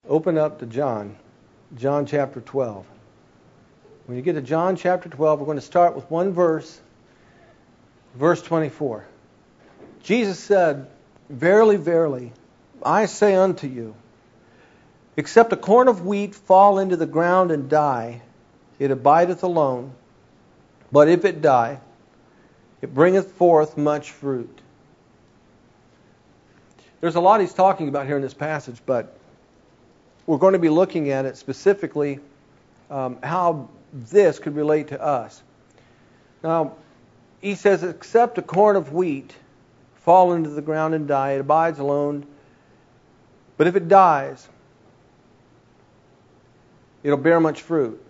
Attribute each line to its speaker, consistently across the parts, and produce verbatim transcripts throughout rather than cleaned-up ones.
Speaker 1: open up to John, John chapter twelve. When you get to John chapter twelve, we're going to start with one verse, verse twenty-four. Jesus said, "Verily, verily, I say unto you, except a corn of wheat fall into the ground and die, it abideth alone. But if it die, it bringeth forth much fruit." There's a lot he's talking about here in this passage, but we're going to be looking at it specifically, um, how this could relate to us. Now, he says, except a corn of wheat fall into the ground and die, it abides alone. But if it dies, it'll bear much fruit.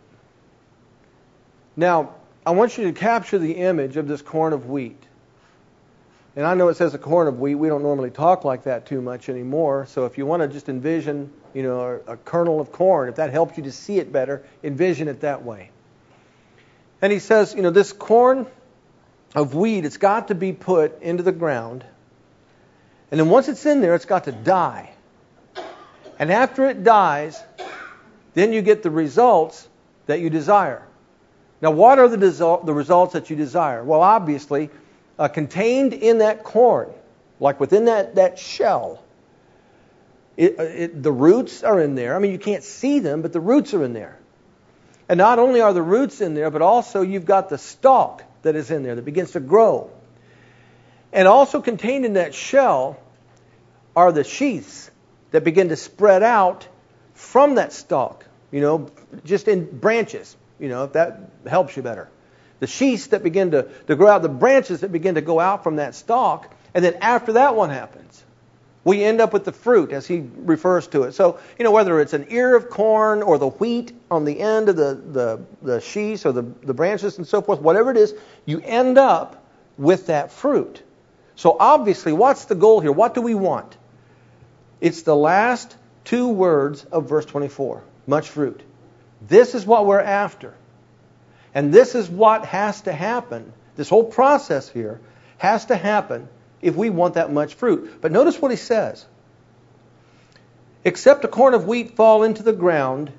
Speaker 1: Now, I want you to capture the image of this corn of wheat. And I know it says a corn of wheat. We don't normally talk like that too much anymore. So if you want to just envision, you know, a, a kernel of corn, if that helps you to see it better, envision it that way. And he says, you know, this corn of wheat, it's got to be put into the ground. And then once it's in there, it's got to die. And after it dies, then you get the results that you desire. Now, what are the, desol- the results that you desire? Well, obviously, uh, contained in that corn, like within that, that shell, it, it, the roots are in there. I mean, you can't see them, but the roots are in there. And not only are the roots in there, but also you've got the stalk that is in there that begins to grow. And also contained in that shell are the sheaths that begin to spread out from that stalk, you know, just in branches, you know, if that helps you better. The sheaths that begin to, to grow out, the branches that begin to go out from that stalk, and then after that one happens, we end up with the fruit, as he refers to it. So, you know, whether it's an ear of corn or the wheat on the end of the, the, the sheaths or the, the branches and so forth, whatever it is, you end up with that fruit. So obviously, what's the goal here? What do we want? It's the last two words of verse twenty-four. Much fruit. This is what we're after. And this is what has to happen. This whole process here has to happen if we want that much fruit. But notice what he says. Except a corn of wheat fall into the ground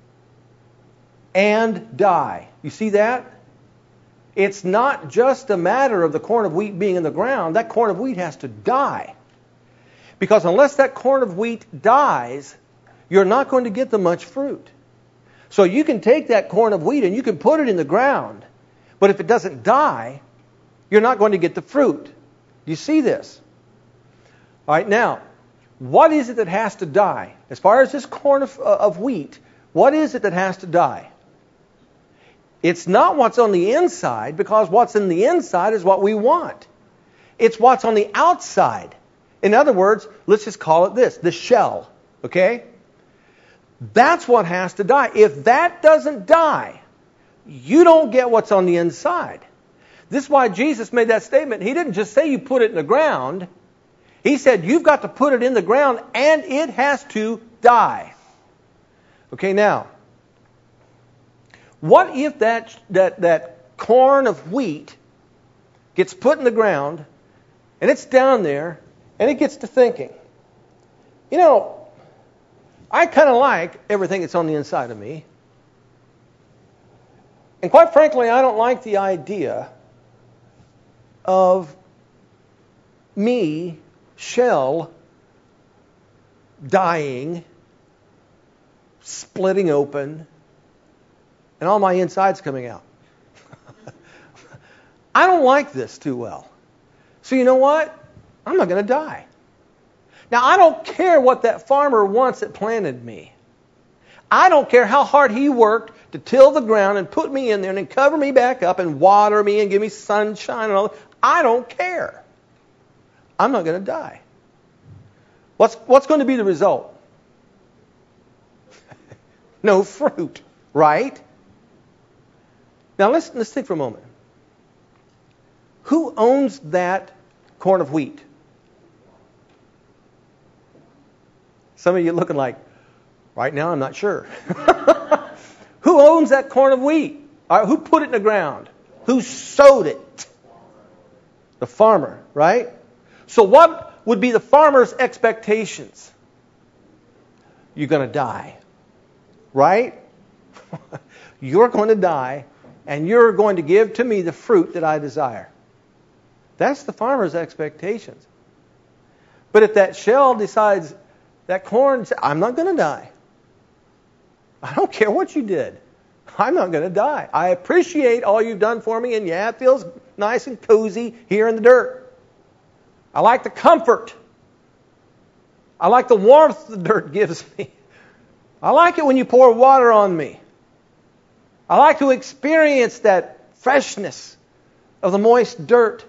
Speaker 1: and die. You see that? It's not just a matter of the corn of wheat being in the ground. That corn of wheat has to die. Because unless that corn of wheat dies, you're not going to get the much fruit. So you can take that corn of wheat and you can put it in the ground, but if it doesn't die, you're not going to get the fruit. Do you see this? All right, now, what is it that has to die? As far as this corn of, uh, of wheat, what is it that has to die? It's not what's on the inside, because what's in the inside is what we want. It's what's on the outside. In other words, let's just call it this, the shell, okay? That's what has to die. If that doesn't die, you don't get what's on the inside. This is why Jesus made that statement. He didn't just say you put it in the ground. He said you've got to put it in the ground and it has to die. Okay, now, what if that, that, that corn of wheat gets put in the ground and it's down there and it gets to thinking, you know, I kind of like everything that's on the inside of me. And quite frankly, I don't like the idea of me, shell, dying, splitting open, and all my insides coming out. I don't like this too well. So you know what? I'm not going to die. Now, I don't care what that farmer wants that planted me. I don't care how hard he worked to till the ground and put me in there and then cover me back up and water me and give me sunshine and all that. I don't care. I'm not going to die. What's, what's going to be the result? No fruit, right? Now, let's, let's think for a moment. Who owns that corn of wheat? Some of you looking like, right now I'm not sure. Who owns that corn of wheat? Right, who put it in the ground? Who sowed it? The farmer, right? So what would be the farmer's expectations? you're going to die. Right? You're going to die, and you're going to give to me the fruit that I desire. That's the farmer's expectations. But if that shell decides, that corn, I'm not going to die. I don't care what you did. I'm not going to die. I appreciate all you've done for me, and yeah, it feels nice and cozy here in the dirt. I like the comfort. I like the warmth the dirt gives me. I like it when you pour water on me. I like to experience that freshness of the moist dirt.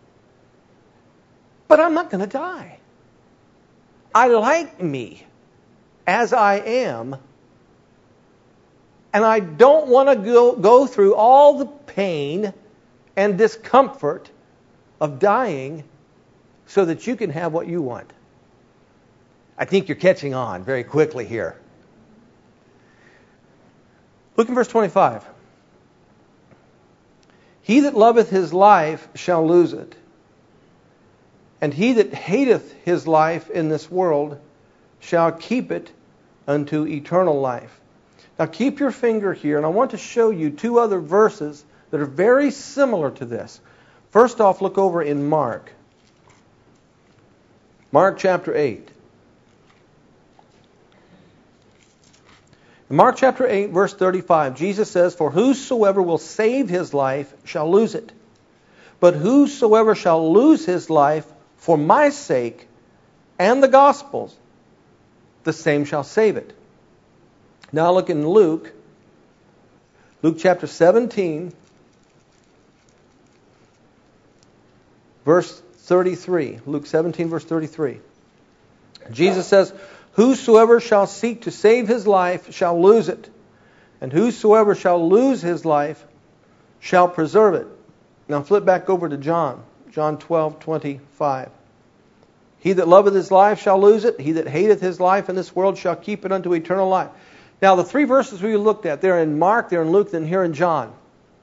Speaker 1: But I'm not going to die. I like me as I am. And I don't want to go, go through all the pain and discomfort of dying so that you can have what you want. I think you're catching on very quickly here. Look in verse twenty-five. He that loveth his life shall lose it, and he that hateth his life in this world shall keep it unto eternal life. Now keep your finger here, and I want to show you two other verses that are very similar to this. First off, look over in Mark. Mark chapter eight. In Mark chapter eight, verse thirty-five, Jesus says, For whosoever will save his life shall lose it. But whosoever shall lose his life for my sake and the gospel's, the same shall save it. Now look in Luke, Luke chapter seventeen, verse thirty-three. Luke seventeen, verse thirty-three. Jesus says, Whosoever shall seek to save his life shall lose it, and whosoever shall lose his life shall preserve it. Now flip back over to John, John twelve, twenty-five. He that loveth his life shall lose it. He that hateth his life in this world shall keep it unto eternal life. Now the three verses we looked at, they're in Mark, they're in Luke, then here in John.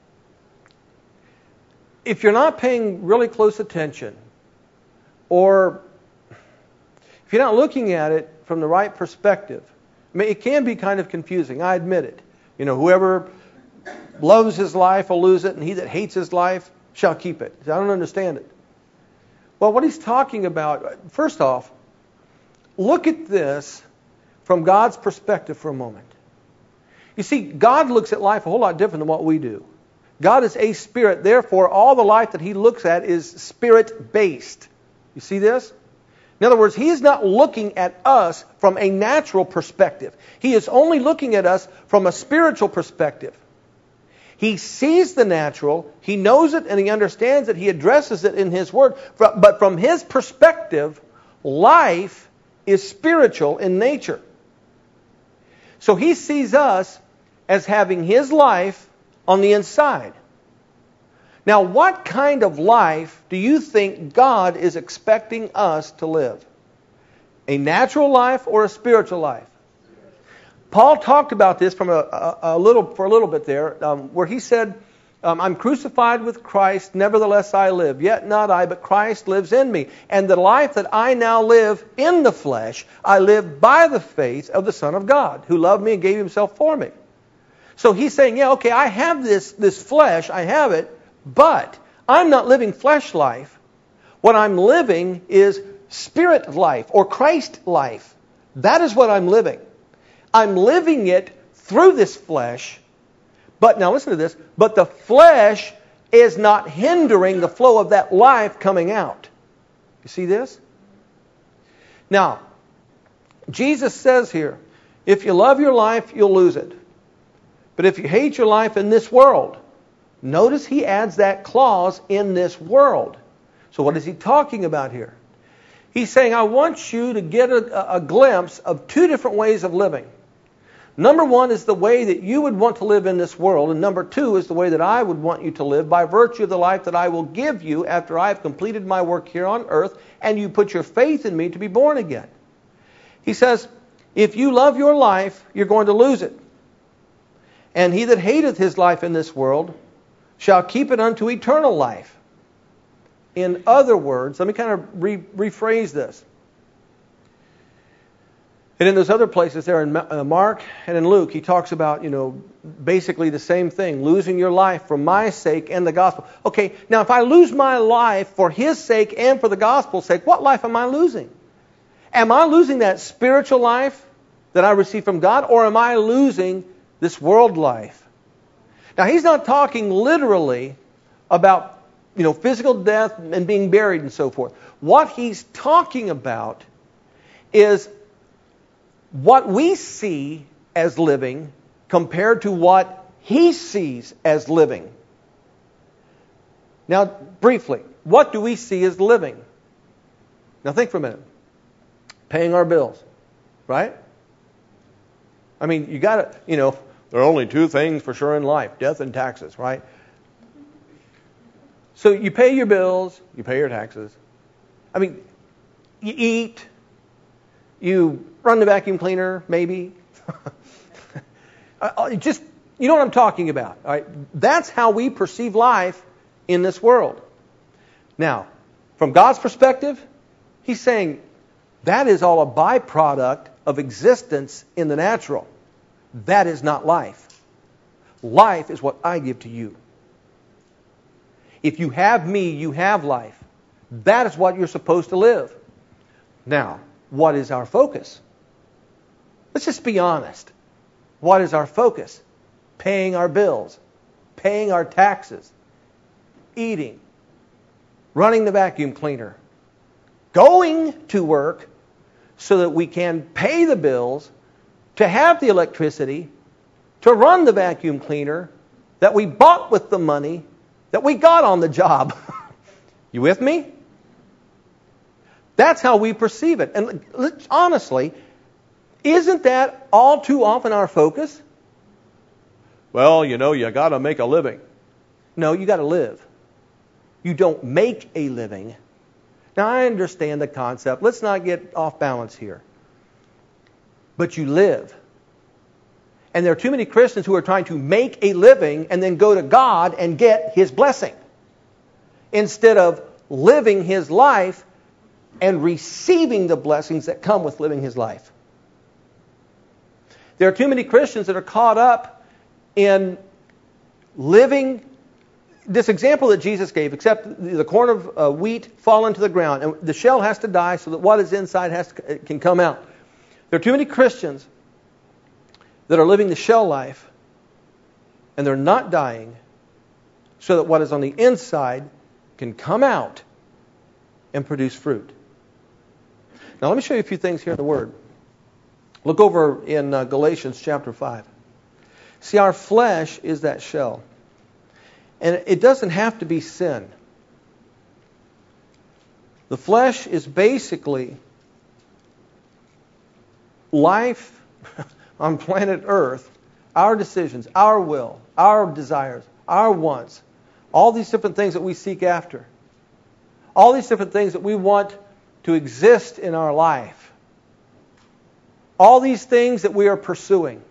Speaker 1: If you're not paying really close attention, or if you're not looking at it from the right perspective, I mean, it can be kind of confusing, I admit it. You know, whoever loves his life will lose it, and he that hates his life shall keep it. I don't understand it. Well, what he's talking about, first off, look at this from God's perspective for a moment. You see, God looks at life a whole lot different than what we do. God is a spirit, therefore all the life that he looks at is spirit-based. You see this? In other words, he is not looking at us from a natural perspective. He is only looking at us from a spiritual perspective. He sees the natural, he knows it, and he understands it. He addresses it in his word. But from his perspective, life is spiritual in nature. So he sees us as having his life on the inside. Now, what kind of life do you think God is expecting us to live? A natural life or a spiritual life? Paul talked about this from a, a, a little for a little bit there, um, where he said, um, I'm crucified with Christ, nevertheless I live. Yet not I, but Christ lives in me. And the life that I now live in the flesh, I live by the faith of the Son of God, who loved me and gave himself for me. So he's saying, yeah, okay, I have this, this flesh, I have it, but I'm not living flesh life. What I'm living is spirit life or Christ life. That is what I'm living. I'm living it through this flesh. But now listen to this. But the flesh is not hindering the flow of that life coming out. You see this? Now, Jesus says here, if you love your life, you'll lose it. But if you hate your life in this world, notice he adds that clause, in this world. So what is he talking about here? He's saying, I want you to get a, a glimpse of two different ways of living. Number one is the way that you would want to live in this world, and number two is the way that I would want you to live by virtue of the life that I will give you after I have completed my work here on earth and you put your faith in me to be born again. He says, if you love your life, you're going to lose it. And he that hateth his life in this world shall keep it unto eternal life. In other words, let me kind of re- rephrase this. And in those other places there in Mark and in Luke, he talks about, you know, basically the same thing, losing your life for my sake and the gospel. Okay, now if I lose my life for His sake and for the gospel's sake, what life am I losing? Am I losing that spiritual life that I receive from God, or am I losing this world life? Now, he's not talking literally about, you know, physical death and being buried and so forth. What he's talking about is what we see as living compared to what He sees as living. Now, briefly, what do we see as living? Now, think for a minute. Paying our bills, right? I mean, you got to, you know, there are only two things for sure in life, death and taxes, right? So you pay your bills, you pay your taxes. I mean, you eat, you run the vacuum cleaner, maybe. Just, you know what I'm talking about, all right? That's how we perceive life in this world. Now, from God's perspective, He's saying that is all a byproduct of existence in the natural. That is not life. Life is what I give to you. If you have me, you have life. That is what you're supposed to live. Now, what is our focus? Let's just be honest. What is our focus? Paying our bills, paying our taxes, eating, running the vacuum cleaner, going to work so that we can pay the bills, to have the electricity, to run the vacuum cleaner that we bought with the money that we got on the job. You with me? That's how we perceive it. And honestly, isn't that all too often our focus? Well, you know, you got to make a living. No, you got to live. You don't make a living. Now, I understand the concept. Let's not get off balance here. But you live. And there are too many Christians who are trying to make a living and then go to God and get His blessing, instead of living His life and receiving the blessings that come with living His life. There are too many Christians that are caught up in living this example that Jesus gave, except the corn of uh, wheat fall into the ground, and the shell has to die so that what is inside has to, can come out. There are too many Christians that are living the shell life, and they're not dying so that what is on the inside can come out and produce fruit. Now let me show you a few things here in the Word. Look over in uh, Galatians chapter five. See, our flesh is that shell. And it doesn't have to be sin. The flesh is basically life on planet Earth, our decisions, our will, our desires, our wants, all these different things that we seek after, all these different things that we want to exist in our life, all these things that we are pursuing.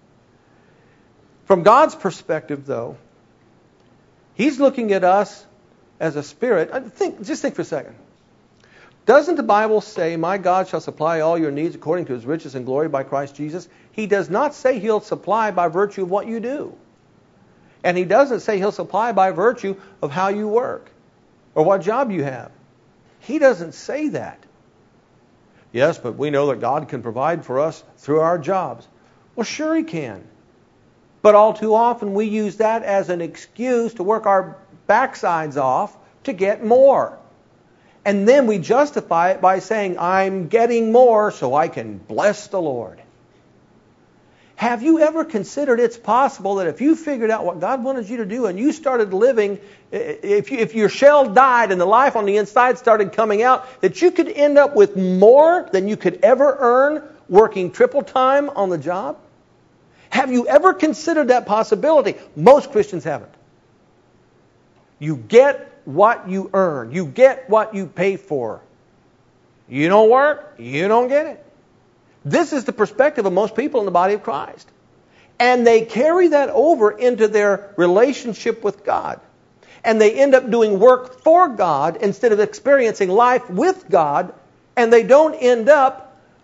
Speaker 1: From God's perspective, though, He's looking at us as a spirit. Think, just think for a second. Doesn't the Bible say, "My God shall supply all your needs according to His riches and glory by Christ Jesus"? He does not say He'll supply by virtue of what you do. And He doesn't say He'll supply by virtue of how you work or what job you have. He doesn't say that. Yes, but we know that God can provide for us through our jobs. Well, sure He can. But all too often we use that as an excuse to work our backsides off to get more. And then we justify it by saying, I'm getting more so I can bless the Lord. Have you ever considered it's possible that if you figured out what God wanted you to do and you started living, if, you, if your shell died and the life on the inside started coming out, that you could end up with more than you could ever earn working triple time on the job? Have you ever considered that possibility? Most Christians haven't. You get what you earn. You get what you pay for. You don't work, you don't get it. This is the perspective of most people in the body of Christ. And they carry that over into their relationship with God. And they end up doing work for God instead of experiencing life with God. And they don't end up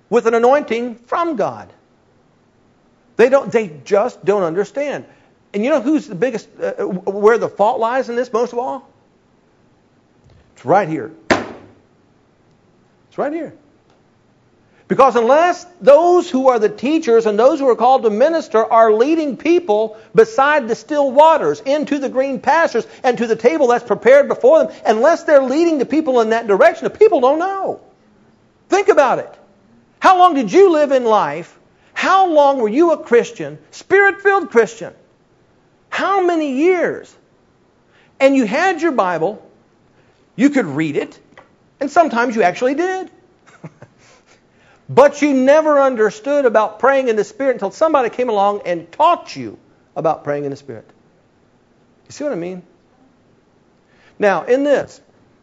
Speaker 1: with an anointing from God. They don't. They just don't understand. And you know who's the biggest, uh, where the fault lies in this most of all? It's right here. It's right here. Because unless those who are the teachers and those who are called to minister are leading people beside the still waters, into the green pastures, and to the table that's prepared before them, unless they're leading the people in that direction, the people don't know. Think about it. How long did you live in life? How long were you a Christian, Spirit-filled Christian? How many years? And you had your Bible, you could read it, and sometimes you actually did. But you never understood about praying in the Spirit until somebody came along and taught you about praying in the Spirit. You see what I mean? Now, in this,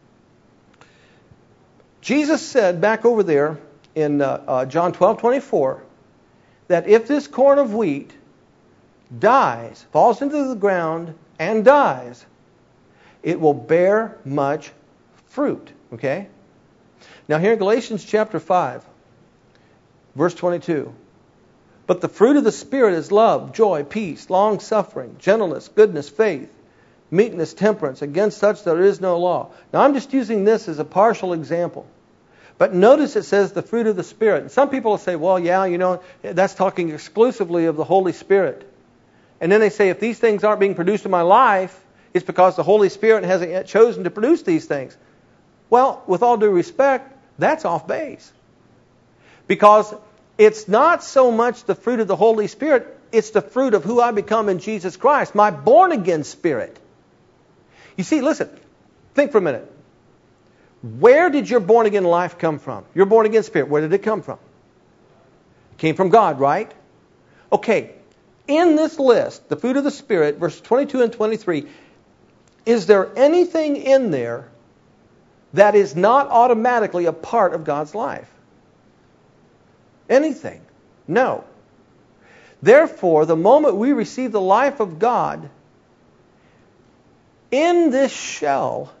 Speaker 1: Jesus said back over there in uh, uh, John twelve twenty-four that if this corn of wheat dies, falls into the ground and dies, it will bear much fruit. Okay? Now here in Galatians chapter five, verse twenty-two. But the fruit of the Spirit is love, joy, peace, long-suffering, gentleness, goodness, faith, meekness, temperance. Against such there is no law. Now I'm just using this as a partial example. But notice it says the fruit of the Spirit. And some people will say, well, yeah, you know, that's talking exclusively of the Holy Spirit. And then they say, if these things aren't being produced in my life, it's because the Holy Spirit hasn't yet chosen to produce these things. Well, with all due respect, that's off base. Because it's not so much the fruit of the Holy Spirit, it's the fruit of who I become in Jesus Christ, my born-again spirit. You see, listen, think for a minute. Where did your born-again life come from? Your born-again spirit, where did it come from? It came from God, right? Okay, in this list, the fruit of the Spirit, verses twenty-two and twenty-three, is there anything in there that is not automatically a part of God's life? Anything? No. Therefore, the moment we receive the life of God, in this shell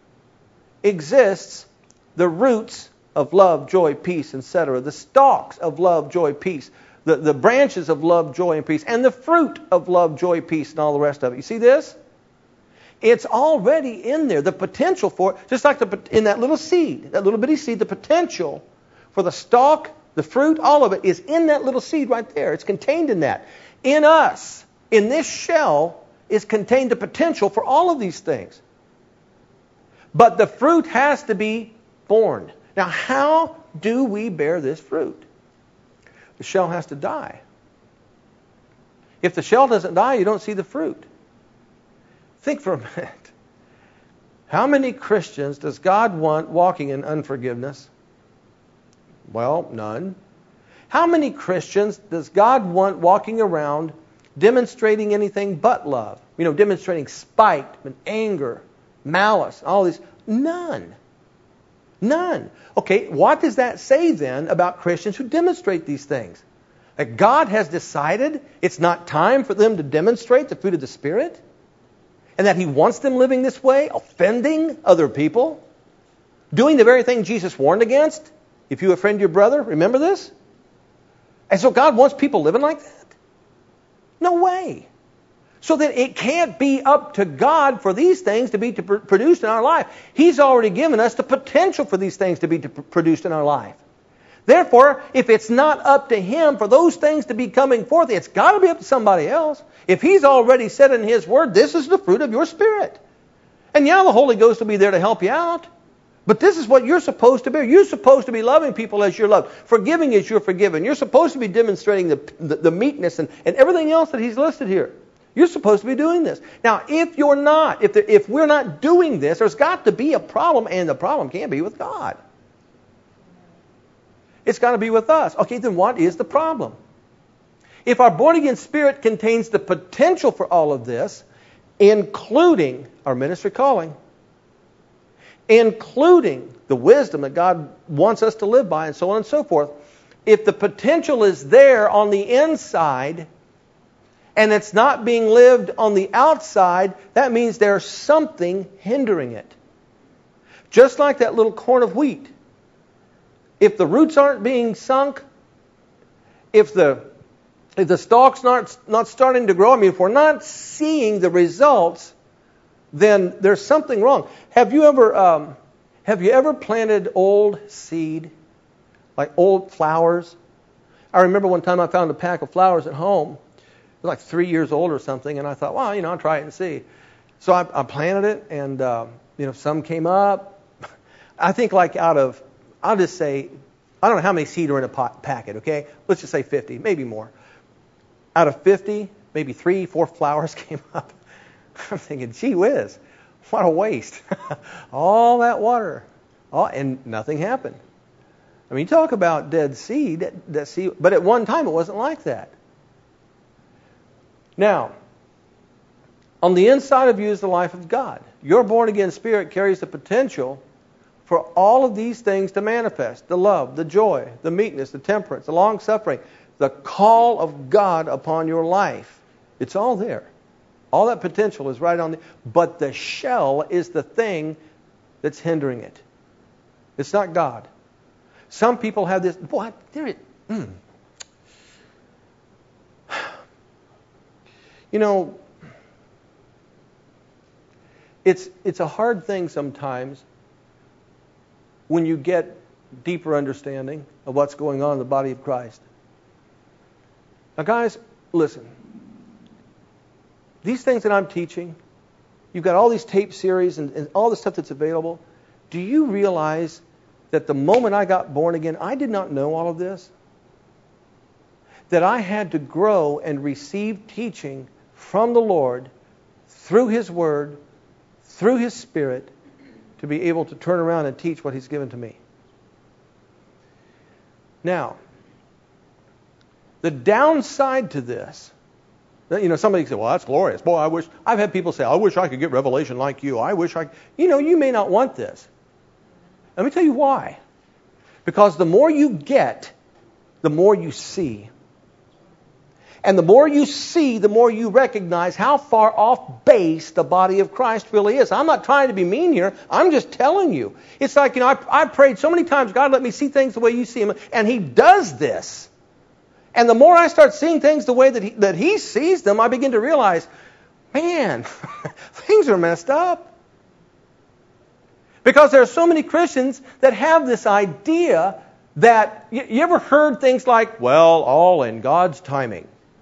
Speaker 1: exists the roots of love, joy, peace, et cetera. The stalks of love, joy, peace. The, the branches of love, joy, and peace. And the fruit of love, joy, peace, and all the rest of it. You see this? It's already in there. The potential for it, just like the, in that little seed, that little bitty seed, the potential for the stalk, the fruit, all of it is in that little seed right there. It's contained in that. In us, in this shell, is contained the potential for all of these things. But the fruit has to be born. Now, how do we bear this fruit? The shell has to die. If the shell doesn't die, you don't see the fruit. Think for a minute. How many Christians does God want walking in unforgiveness? Well, none. How many Christians does God want walking around demonstrating anything but love? You know, demonstrating spite and anger, malice, all these. None. None. Okay, what does that say then about Christians who demonstrate these things? That God has decided it's not time for them to demonstrate the fruit of the Spirit? And that He wants them living this way, offending other people? Doing the very thing Jesus warned against? If you offend your brother, remember this? And so God wants people living like that? No way. So that it can't be up to God for these things to be to pr- produced in our life. He's already given us the potential for these things to be to pr- produced in our life. Therefore, if it's not up to Him for those things to be coming forth, it's got to be up to somebody else. If He's already said in His Word, this is the fruit of your Spirit. And yeah, the Holy Ghost will be there to help you out. But this is what you're supposed to be. You're supposed to be loving people as you're loved. Forgiving as you're forgiven. You're supposed to be demonstrating the, the, the meekness and, and everything else that He's listed here. You're supposed to be doing this. Now, if you're not, if, there, if we're not doing this, there's got to be a problem, and the problem can't be with God. It's got to be with us. Okay, then what is the problem? If our born-again spirit contains the potential for all of this, including our ministry calling, including the wisdom that God wants us to live by, and so on and so forth, if the potential is there on the inside, and it's not being lived on the outside, that means there's something hindering it. Just like that little corn of wheat. if the roots aren't being sunk, if the if the stalk's not not starting to grow, I mean, if we're not seeing the results, then there's something wrong. Have you ever um, have you ever planted old seed, like old flowers? I remember one time I found a pack of flowers at home. It was like three years old or something, and I thought, well, you know, I'll try it and see. So I, I planted it, and uh, you know, some came up. I think like out of, I'll just say, I don't know how many seed are in a pot, packet, okay? Let's just say fifty, maybe more. Out of fifty, maybe three, four flowers came up. I'm thinking, gee whiz, what a waste. All that water, all, and nothing happened. I mean, you talk about dead seed, that, that seed, but at one time it wasn't like that. Now, on the inside of you is the life of God. Your born-again spirit carries the potential for all of these things to manifest. The love, the joy, the meekness, the temperance, the long-suffering, the call of God upon your life. It's all there. All that potential is right on the... But the shell is the thing that's hindering it. It's not God. Some people have this... What? There it... Mm. You know, it's it's a hard thing sometimes when you get deeper understanding of what's going on in the body of Christ. Now, guys, listen. These things that I'm teaching, you've got all these tape series and, and all the stuff that's available. Do you realize that the moment I got born again, I did not know all of this? That I had to grow and receive teaching from the Lord through His Word, through His Spirit, to be able to turn around and teach what He's given to me. Now, the downside to this, you know, somebody say, well, that's glorious. Boy, I wish, I've had people say, I wish I could get revelation like you. I wish I, you know, you may not want this. Let me tell you why. Because the more you get, the more you see. And the more you see, the more you recognize how far off base the body of Christ really is. I'm not trying to be mean here. I'm just telling you. It's like, you know, I, I prayed so many times, God, let me see things the way you see them. And He does this. And the more I start seeing things the way that He, that he sees them, I begin to realize, man, things are messed up. Because there are so many Christians that have this idea that, you, you ever heard things like, well, all in God's timing.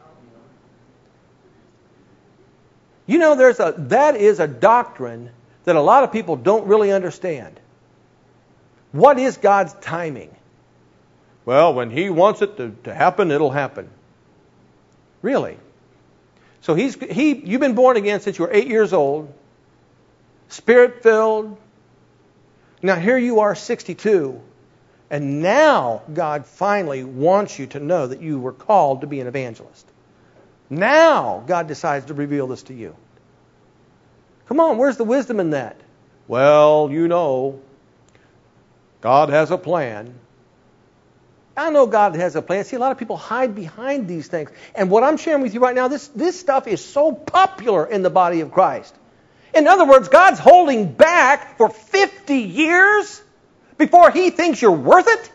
Speaker 1: You know, there's a that is a doctrine that a lot of people don't really understand. What is God's timing? Well, when He wants it to, to happen, it'll happen. Really? So he's he you've been born again since you were eight years old, Spirit-filled. Now here you are, sixty-two, and now God finally wants you to know that you were called to be an evangelist. Now God decides to reveal this to you. Come on, where's the wisdom in that? Well, you know, God has a plan. I know God has a plan. See, a lot of people hide behind these things. And what I'm sharing with you right now, this, this stuff is so popular in the body of Christ. In other words, God's holding back for fifty years before He thinks you're worth it?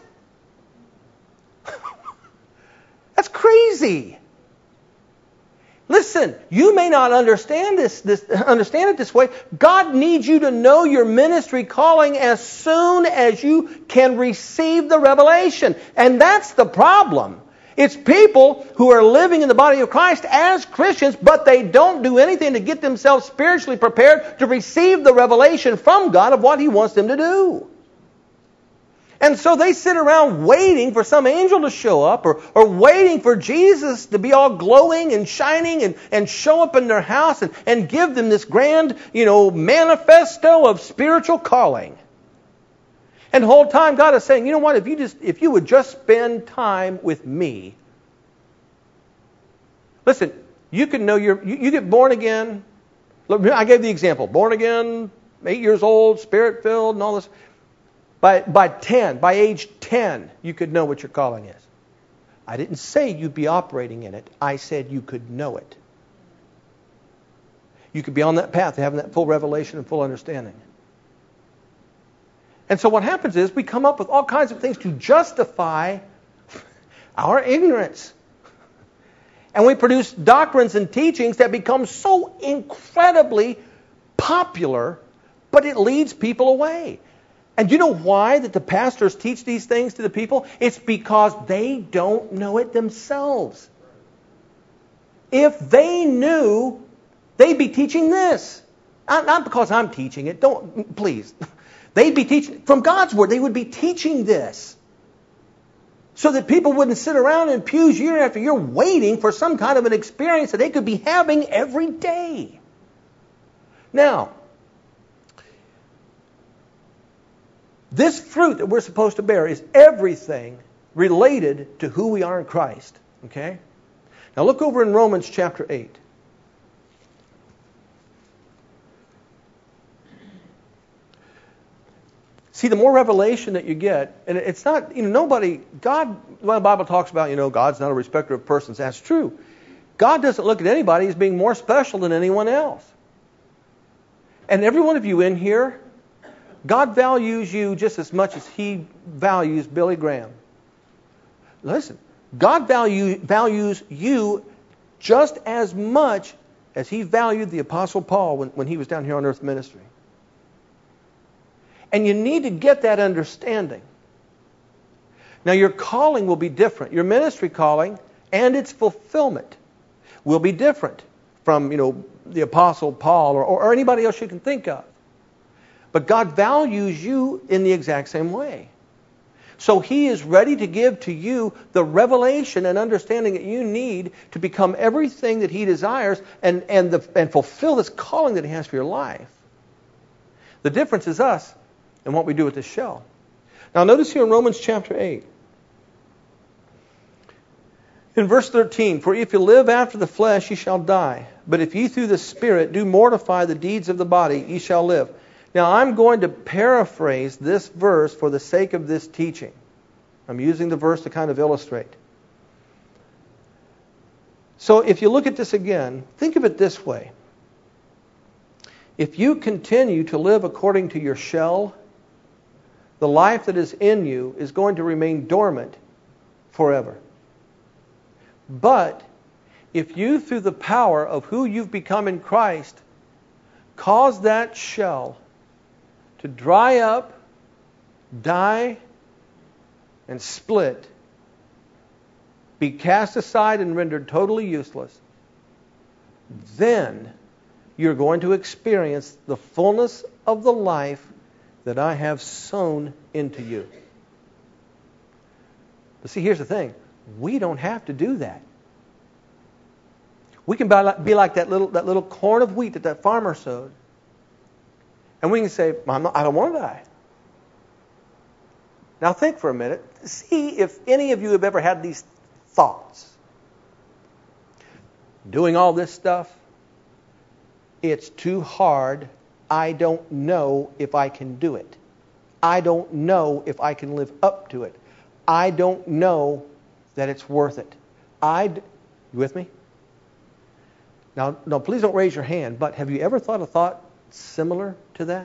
Speaker 1: That's crazy. Listen, you may not understand this, this, understand it this way. God needs you to know your ministry calling as soon as you can receive the revelation. And that's the problem. It's people who are living in the body of Christ as Christians, but they don't do anything to get themselves spiritually prepared to receive the revelation from God of what He wants them to do. And so they sit around waiting for some angel to show up or, or waiting for Jesus to be all glowing and shining and, and show up in their house and, and give them this grand, you know, manifesto of spiritual calling. And the whole time God is saying, you know what, if you just if you would just spend time with me. Listen, you can know you're you, you get born again. I gave the example. Born again, eight years old, Spirit-filled and all this. By, by ten, by age ten, you could know what your calling is. I didn't say you'd be operating in it. I said you could know it. You could be on that path, having that full revelation and full understanding. And so what happens is we come up with all kinds of things to justify our ignorance. And we produce doctrines and teachings that become so incredibly popular, but it leads people away. And you know why that the pastors teach these things to the people? It's because they don't know it themselves. If they knew, they'd be teaching this. Not because I'm teaching it. Don't, please. They'd be teaching, from God's Word, they would be teaching this. So that people wouldn't sit around in pews year after year waiting for some kind of an experience that they could be having every day. Now, this fruit that we're supposed to bear is everything related to who we are in Christ. Okay? Now look over in Romans chapter eight. See, the more revelation that you get, and it's not, you know, nobody, God, when the Bible talks about, you know, God's not a respecter of persons, that's true. God doesn't look at anybody as being more special than anyone else. And every one of you in here, God values you just as much as He values Billy Graham. Listen, God value, values you just as much as He valued the Apostle Paul when, when he was down here on earth ministry. And you need to get that understanding. Now your calling will be different. Your ministry calling and its fulfillment will be different from, you know, the Apostle Paul or, or anybody else you can think of. But God values you in the exact same way. So He is ready to give to you the revelation and understanding that you need to become everything that He desires and, and, the, and fulfill this calling that He has for your life. The difference is us and what we do with this shell. Now notice here in Romans chapter eight. In verse thirteen, for if you live after the flesh, ye shall die. But if ye through the Spirit do mortify the deeds of the body, ye shall live. Now I'm going to paraphrase this verse for the sake of this teaching. I'm using the verse to kind of illustrate. So if you look at this again, think of it this way. If you continue to live according to your shell, the life that is in you is going to remain dormant forever. But if you, through the power of who you've become in Christ, cause that shell to dry up, die, and split, be cast aside and rendered totally useless, then you're going to experience the fullness of the life that I have sown into you. But see, here's the thing. We don't have to do that. We can be like that little, that little corn of wheat that that farmer sowed. And we can say, I'm not, I don't want to die. Now think for a minute. See if any of you have ever had these thoughts. Doing all this stuff, it's too hard. I don't know if I can do it. I don't know if I can live up to it. I don't know that it's worth it. I, you with me? Now, no, please don't raise your hand, but have you ever thought a thought similar to that?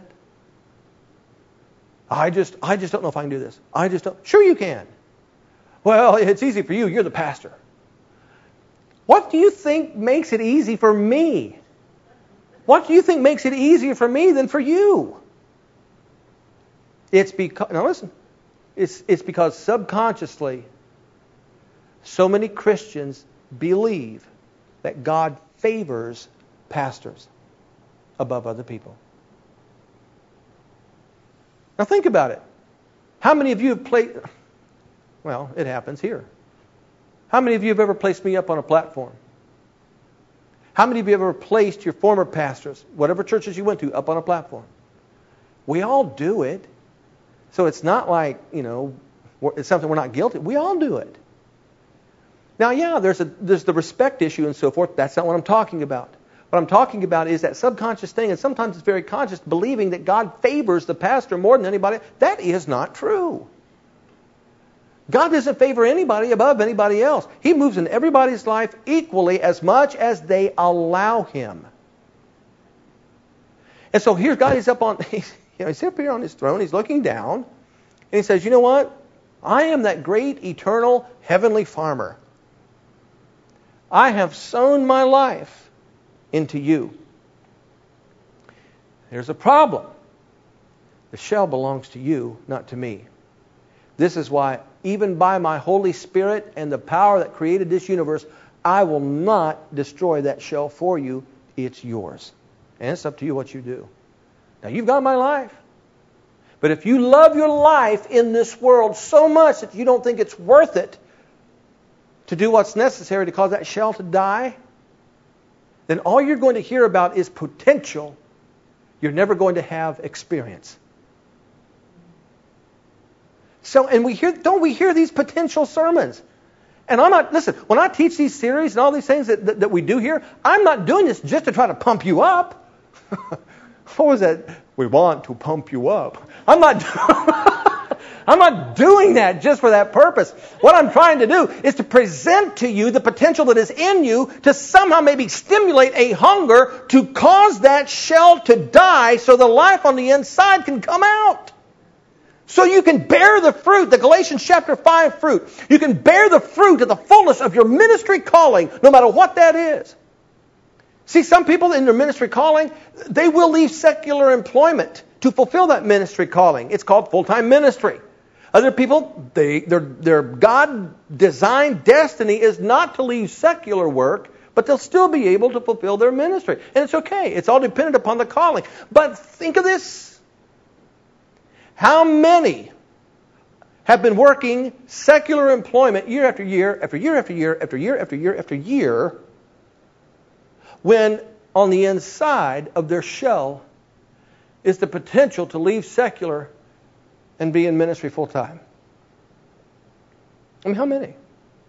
Speaker 1: I just, I just don't know if I can do this. I just don't. Sure you can. Well, it's easy for you. You're the pastor. What do you think makes it easy for me? What do you think makes it easier for me than for you? It's because, now listen, it's, it's because subconsciously so many Christians believe that God favors pastors above other people. Now think about it. How many of you have played, well, it happens here. How many of you have ever placed me up on a platform? How many of you have ever placed your former pastors, whatever churches you went to, up on a platform? We all do it. So it's not like, you know, it's something we're not guilty. We all do it. Now, yeah, there's a there's the respect issue and so forth. That's not what I'm talking about. What I'm talking about is that subconscious thing, and sometimes it's very conscious, believing that God favors the pastor more than anybody. That is not true. God doesn't favor anybody above anybody else. He moves in everybody's life equally as much as they allow Him. And so here God is up on, You know, he's up here on his throne. He's looking down. And he says, you know what? I am that great, eternal, heavenly farmer. I have sown my life into you. There's a problem. The shell belongs to you, not to me. This is why, even by my Holy Spirit and the power that created this universe, I will not destroy that shell for you. It's yours. And it's up to you what you do. Now, you've got my life. But if you love your life in this world so much that you don't think it's worth it to do what's necessary to cause that shell to die, then all you're going to hear about is potential. You're never going to have experience. So, and we hear, don't we hear these potential sermons? And I'm not, listen, when I teach these series and all these things that, that, that we do here, I'm not doing this just to try to pump you up. What was that? We want to pump you up. I'm not, I'm not doing that just for that purpose. What I'm trying to do is to present to you the potential that is in you to somehow maybe stimulate a hunger to cause that shell to die so the life on the inside can come out. So you can bear the fruit, the Galatians chapter five fruit. You can bear the fruit of the fullness of your ministry calling, no matter what that is. See, some people in their ministry calling, they will leave secular employment to fulfill that ministry calling. It's called full-time ministry. Other people, they, their, their God-designed destiny is not to leave secular work, but they'll still be able to fulfill their ministry. And it's okay. It's all dependent upon the calling. But think of this. How many have been working secular employment year after year, after year after year, after year after year after year, when on the inside of their shell is the potential to leave secular and be in ministry full time? I mean, how many?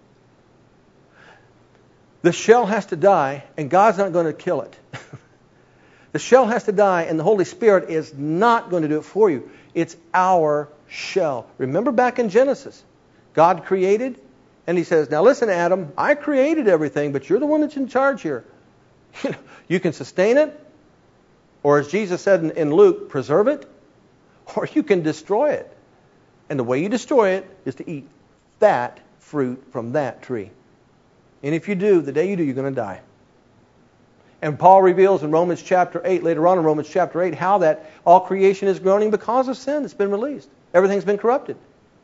Speaker 1: The shell has to die, and God's not going to kill it. The shell has to die, and the Holy Spirit is not going to do it for you. It's our shell. Remember back in Genesis, God created, and He says, now listen, Adam, I created everything, but you're the one that's in charge here. You can sustain it, or as Jesus said in, in Luke, preserve it, or you can destroy it. And the way you destroy it is to eat that fruit from that tree. And if you do, the day you do, you're going to die. And Paul reveals in Romans chapter eight, later on in Romans chapter eight, how that all creation is groaning because of sin that's been released. Everything's been corrupted.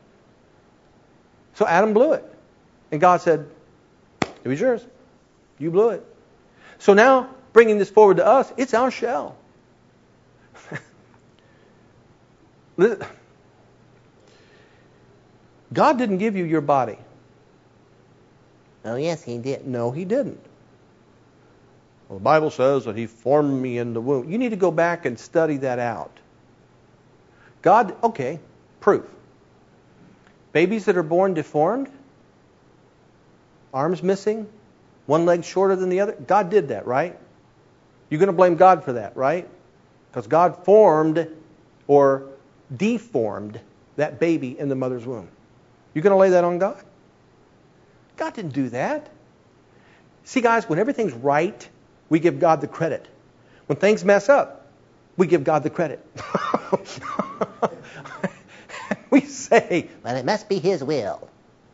Speaker 1: So Adam blew it. And God said, it was yours. You blew it. So now, bringing this forward to us, it's our shell. God didn't give you your body.
Speaker 2: Oh, yes, He did.
Speaker 1: No, He didn't. Well, the Bible says that He formed me in the womb. You need to go back and study that out. God, okay, proof. Babies that are born deformed, arms missing, one leg shorter than the other, God did that, right? You're going to blame God for that, right? Because God formed or deformed that baby in the mother's womb. You're going to lay that on God? God didn't do that. See, guys, when everything's right, we give God the credit. When things mess up, we give God the credit. We say,
Speaker 2: well, it must be His will.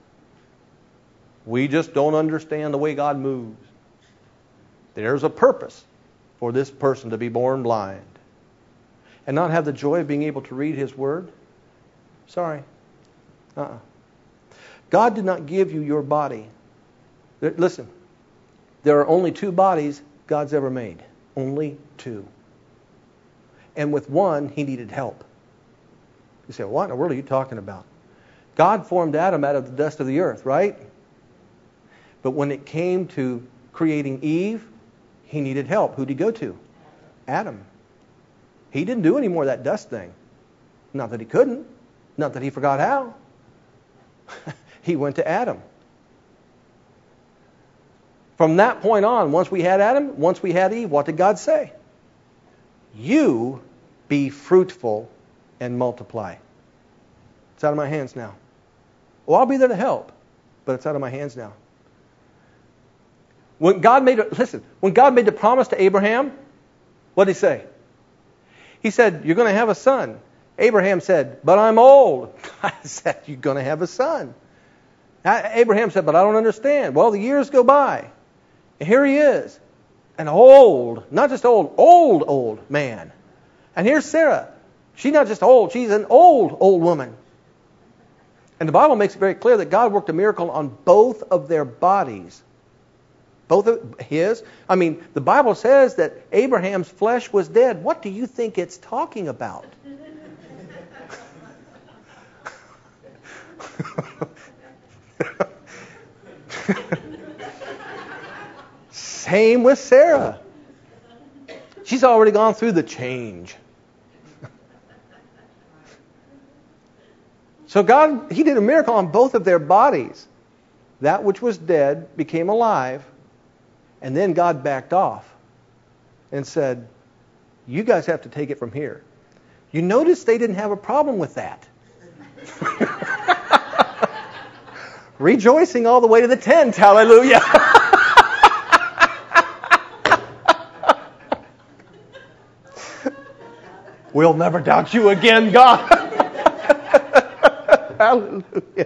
Speaker 1: We just don't understand the way God moves. There's a purpose for this person to be born blind and not have the joy of being able to read His Word. Sorry. Uh-uh. God did not give you your body. Listen, there are only two bodies God's ever made. Only two. And with one, He needed help. You say, what in the world are you talking about? God formed Adam out of the dust of the earth, right? But when it came to creating Eve, He needed help. Who'd He go to? Adam. He didn't do any more of that dust thing. Not that He couldn't. Not that He forgot how. He went to Adam. From that point on, once we had Adam, once we had Eve, what did God say? You be fruitful and multiply. It's out of my hands now. Well, I'll be there to help, but it's out of my hands now. When God made, listen, when God made the promise to Abraham, what did He say? He said, you're going to have a son. Abraham said, but I'm old. I said, you're going to have a son. Abraham said, but I don't understand. Well, the years go by. And here he is, an old, not just old, old, old man. And here's Sarah. She's not just old, she's an old, old woman. And the Bible makes it very clear that God worked a miracle on both of their bodies. Both of his. I mean, the Bible says that Abraham's flesh was dead. What do you think it's talking about? Same with Sarah. She's already gone through the change. So God, He did a miracle on both of their bodies. That which was dead became alive. And then God backed off and said, you guys have to take it from here. You notice they didn't have a problem with that. Rejoicing all the way to the tent. Hallelujah. We'll never doubt you again, God. Hallelujah.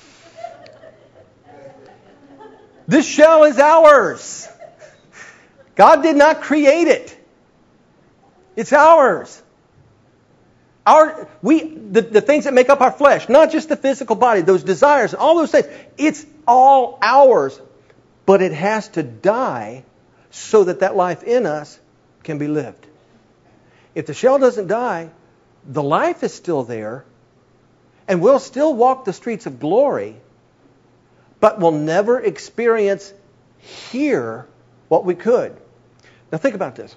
Speaker 1: This shell is ours. God did not create it. It's ours. Our, we, the, the things that make up our flesh, not just the physical body, those desires, all those things, it's all ours. But it has to die so that that life in us can be lived. If the shell doesn't die, the life is still there, and we'll still walk the streets of glory, but we'll never experience here what we could. Now think about this.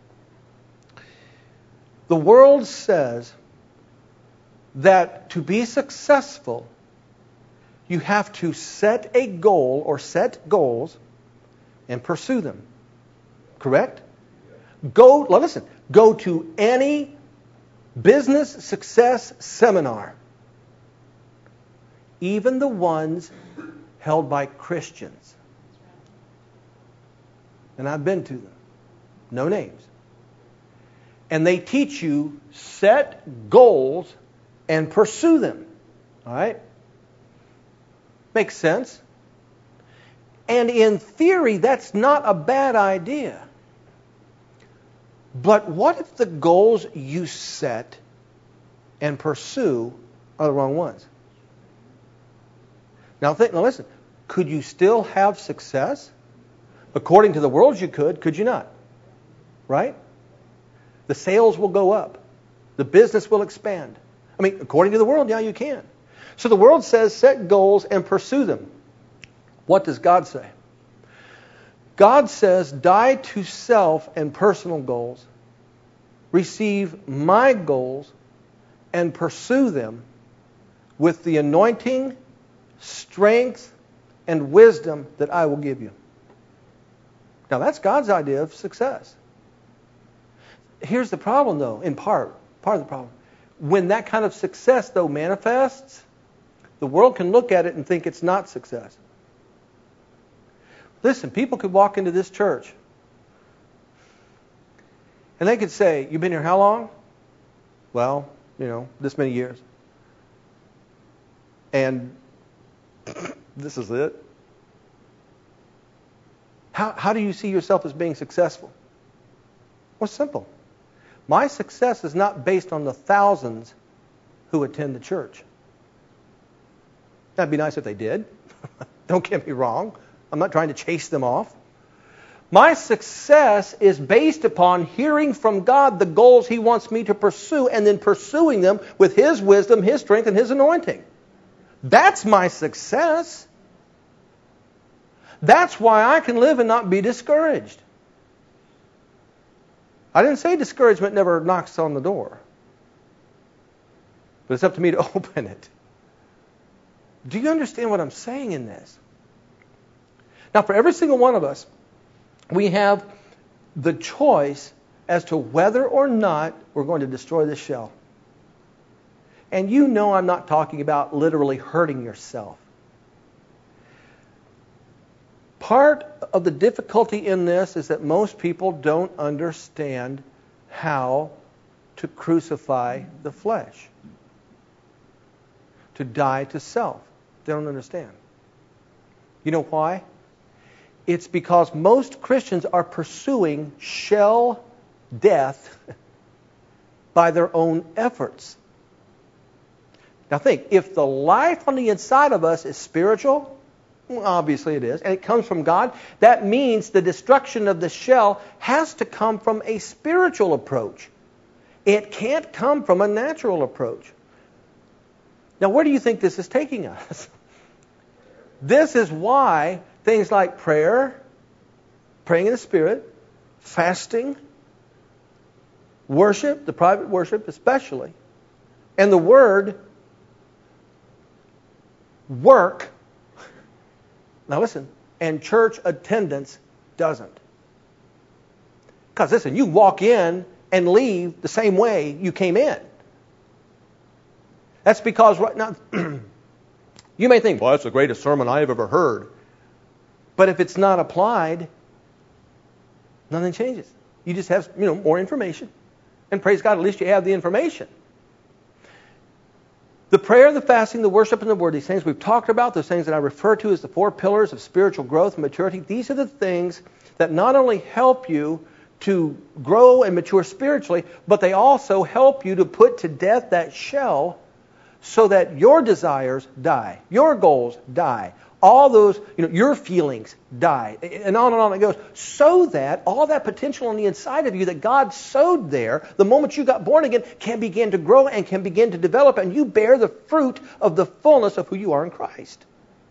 Speaker 1: The world says that to be successful, you have to set a goal or set goals and pursue them. Correct? Go, well, listen, go to any business success seminar, even the ones held by Christians. And I've been to them. No names. And they teach you set goals and pursue them. All right? Makes sense. And in theory, that's not a bad idea. But what if the goals you set and pursue are the wrong ones? Now, think, now listen, could you still have success? According to the world you could, could you not? Right? The sales will go up. The business will expand. I mean, according to the world, yeah, you can. So the world says set goals and pursue them. What does God say? God says die to self and personal goals, receive my goals, and pursue them with the anointing, strength, and wisdom that I will give you. Now that's God's idea of success. Here's the problem, though, in part, part of the problem. When that kind of success, though, manifests, the world can look at it and think it's not success. Listen, people could walk into this church and they could say, you've been here how long? Well, you know, this many years. And this is it. How, how do you see yourself as being successful? Well, simple. My success is not based on the thousands who attend the church. That'd be nice if they did. Don't get me wrong. I'm not trying to chase them off. My success is based upon hearing from God the goals He wants me to pursue and then pursuing them with His wisdom, His strength, and His anointing. That's my success. That's why I can live and not be discouraged. I didn't say discouragement never knocks on the door. But it's up to me to open it. Do you understand what I'm saying in this? Now, for every single one of us, we have the choice as to whether or not we're going to destroy this shell. And you know I'm not talking about literally hurting yourself. Part of the difficulty in this is that most people don't understand how to crucify the flesh, to die to self. They don't understand. You know why? It's because most Christians are pursuing shell death by their own efforts. Now think, if the life on the inside of us is spiritual, well, obviously it is, and it comes from God, that means the destruction of the shell has to come from a spiritual approach. It can't come from a natural approach. Now, where do you think this is taking us? This is why things like prayer, praying in the Spirit, fasting, worship, the private worship especially, and the Word, work, now listen, and church attendance doesn't. Because listen, you walk in and leave the same way you came in. That's because right now, you may think, well, that's the greatest sermon I have ever heard. But if it's not applied, nothing changes. You just have, you know, more information. And praise God, at least you have the information. The prayer, the fasting, the worship, and the word, these things we've talked about, those things that I refer to as the four pillars of spiritual growth and maturity, these are the things that not only help you to grow and mature spiritually, but they also help you to put to death that shell so that your desires die, your goals die, all those, you know, your feelings die, and on and on it goes, so that all that potential on the inside of you that God sowed there, the moment you got born again, can begin to grow and can begin to develop, and you bear the fruit of the fullness of who you are in Christ.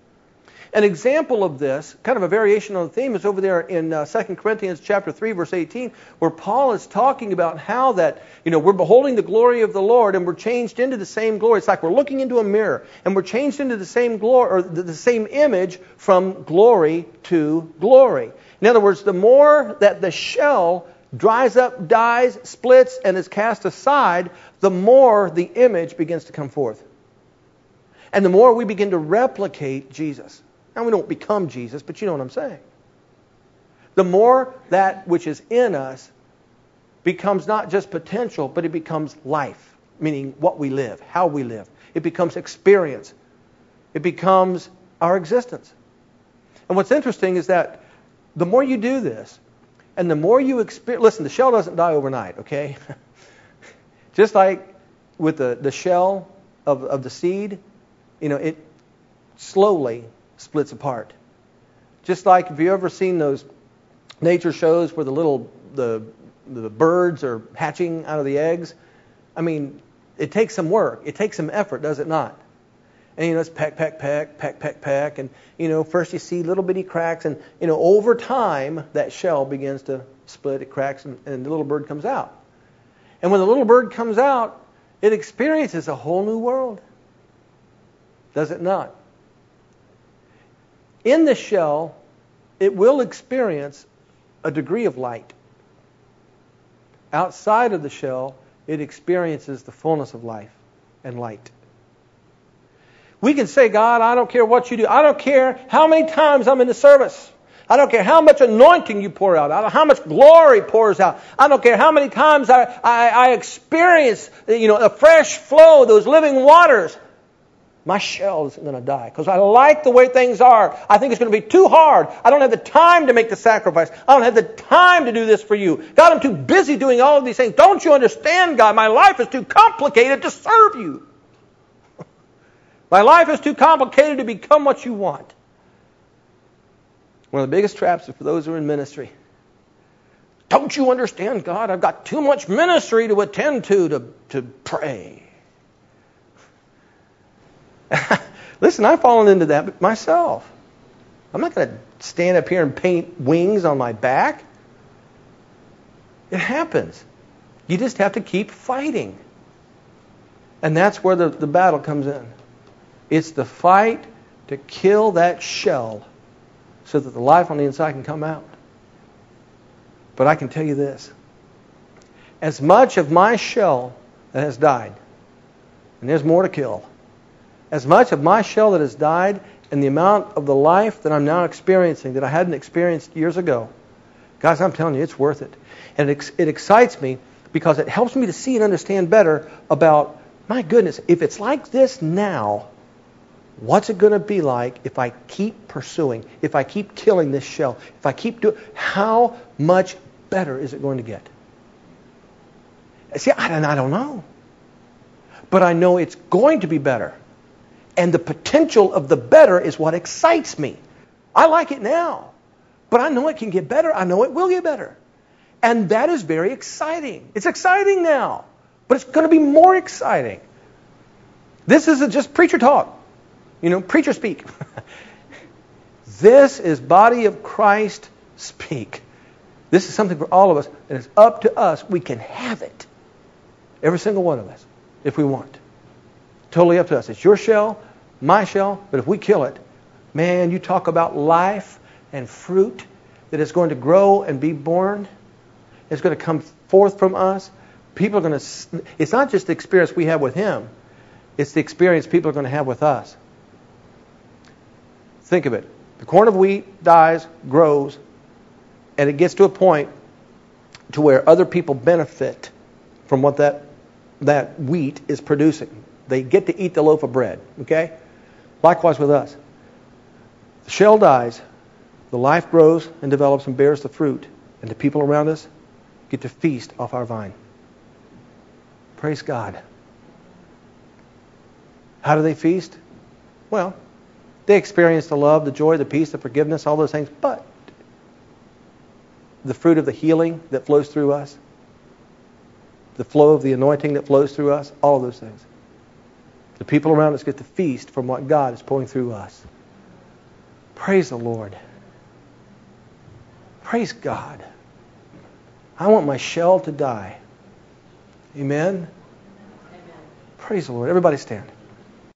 Speaker 1: An example of this, kind of a variation on the theme, is over there in uh, Second Corinthians chapter three, verse eighteen, where Paul is talking about how that, you know, we're beholding the glory of the Lord and we're changed into the same glory. It's like we're looking into a mirror and we're changed into the same glory, or the, the same image from glory to glory. In other words, the more that the shell dries up, dies, splits, and is cast aside, the more the image begins to come forth. And the more we begin to replicate Jesus. Now, we don't become Jesus, but you know what I'm saying. The more that which is in us becomes not just potential, but it becomes life, meaning what we live, how we live. It becomes experience. It becomes our existence. And what's interesting is that the more you do this, and the more you experience... Listen, the shell doesn't die overnight, okay? Just like with the, the shell of, of the seed, you know, it slowly splits apart. Just like, have you ever seen those nature shows where the little the the birds are hatching out of the eggs? I mean, it takes some work. It takes some effort, does it not? And, you know, it's peck, peck, peck, peck, peck, peck. And, you know, first you see little bitty cracks. And, you know, over time, that shell begins to split. It cracks and, and the little bird comes out. And when the little bird comes out, it experiences a whole new world. Does it not? In the shell, it will experience a degree of light. Outside of the shell, it experiences the fullness of life and light. We can say, God, I don't care what you do. I don't care how many times I'm in the service. I don't care how much anointing you pour out. I don't know how much glory pours out. I don't care how many times I, I, I experience, you know, a fresh flow of those living waters. My shell isn't going to die because I like the way things are. I think it's going to be too hard. I don't have the time to make the sacrifice. I don't have the time to do this for you. God, I'm too busy doing all of these things. Don't you understand, God? My life is too complicated to serve you. My life is too complicated to become what you want. One of the biggest traps is for those who are in ministry. Don't you understand, God? I've got too much ministry to attend to to, to pray. Listen, I've fallen into that myself. I'm not going to stand up here and paint wings on my back. It happens. You just have to keep fighting. And that's where the, the battle comes in. It's the fight to kill that shell so that the life on the inside can come out. But I can tell you this. As much of my shell that has died, and there's more to kill, as much of my shell that has died and the amount of the life that I'm now experiencing that I hadn't experienced years ago, guys, I'm telling you, it's worth it. And it, it excites me because it helps me to see and understand better about, my goodness, if it's like this now, what's it going to be like if I keep pursuing, if I keep killing this shell, if I keep doing, how much better is it going to get? See, I don't, I don't know. But I know it's going to be better. And the potential of the better is what excites me. I like it now. But I know it can get better. I know it will get better. And that is very exciting. It's exciting now. But it's going to be more exciting. This isn't just preacher talk. You know, preacher speak. This is body of Christ speak. This is something for all of us. And it's up to us. We can have it. Every single one of us. If we want. Totally up to us. It's your shell, my shell, but if we kill it, man, you talk about life and fruit that is going to grow and be born. It's going to come forth from us. People are going to, it's not just the experience we have with Him. It's the experience people are going to have with us. Think of it. The corn of wheat dies, grows, and it gets to a point to where other people benefit from what that that wheat is producing. They get to eat the loaf of bread. Okay? Likewise with us. The shell dies, the life grows and develops and bears the fruit, and the people around us get to feast off our vine. Praise God. How do they feast? Well, they experience the love, the joy, the peace, the forgiveness, all those things, but the fruit of the healing that flows through us, the flow of the anointing that flows through us, all of those things. The people around us get to feast from what God is pouring through us. Praise the Lord. Praise God. I want my shell to die. Amen? Amen. Praise the Lord. Everybody stand.